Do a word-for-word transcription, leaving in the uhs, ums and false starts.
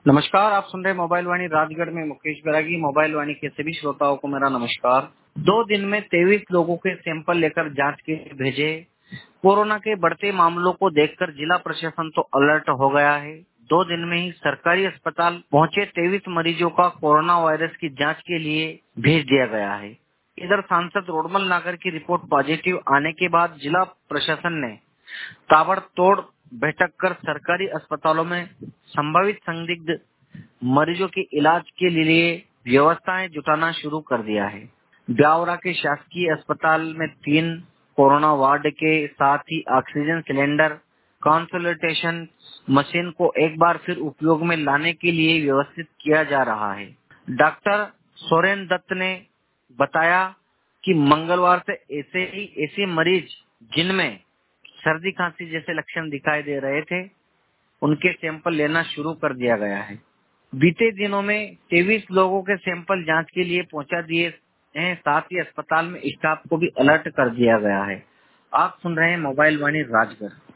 नमस्कार, आप सुन रहे हैं मोबाइल वाणी राजगढ़ में मुकेश बैरागी। मोबाइल वाणी के सभी श्रोताओं को मेरा नमस्कार। दो दिन में तेईस लोगों के सैंपल लेकर जांच के लिए भेजे। कोरोना के बढ़ते मामलों को देखकर जिला प्रशासन तो अलर्ट हो गया है। दो दिन में ही सरकारी अस्पताल पहुंचे तेईस मरीजों का कोरोना वायरस की जांच के लिए भेज दिया गया है। इधर सांसद रोडमल नागर की रिपोर्ट पॉजिटिव आने के बाद जिला प्रशासन ने ताबड़तोड़ बैठक कर सरकारी अस्पतालों में संभावित संदिग्ध मरीजों के इलाज के लिए व्यवस्थाएं जुटाना शुरू कर दिया है। ब्यावरा के शासकीय अस्पताल में तीन कोरोना वार्ड के साथ ही ऑक्सीजन सिलेंडर, कंसल्टेशन मशीन को एक बार फिर उपयोग में लाने के लिए व्यवस्थित किया जा रहा है। डॉक्टर सोरेन दत्त ने बताया कि मंगलवार से ऐसे ही ऐसे मरीज जिनमें सर्दी खांसी जैसे लक्षण दिखाई दे रहे थे, उनके सैंपल लेना शुरू कर दिया गया है। बीते दिनों में तेईस लोगों के सैंपल जांच के लिए पहुंचा दिए हैं। साथ ही अस्पताल में स्टाफ को भी अलर्ट कर दिया गया है। आप सुन रहे हैं मोबाइल वाणी राजगढ़।